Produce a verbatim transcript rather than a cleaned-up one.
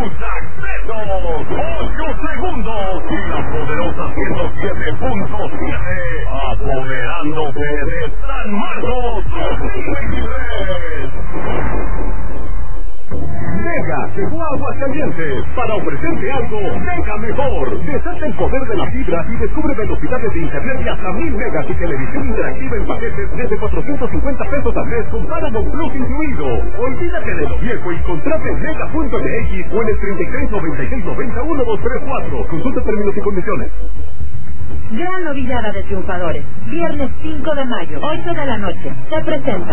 tus accesos. Ocho segundos y la poderosa ciento siete punto siete apoderándose de San Marcos dos mil veintitrés. Mega llegó a Aguascalientes para ofrecerte algo mega mejor. Desata el poder de la fibra y descubre velocidades de internet de hasta mil megas y televisión interactiva en paquetes desde cuatrocientos cincuenta pesos al mes con Paramount Plus incluido. Olvídate de lo viejo y contrate en mega punto m x o en el treinta y seis noventa y seis noventa uno dos tres cuatro. Consulta términos y condiciones. Gran novillada de triunfadores. Viernes cinco de mayo, ocho de la noche. Se presenta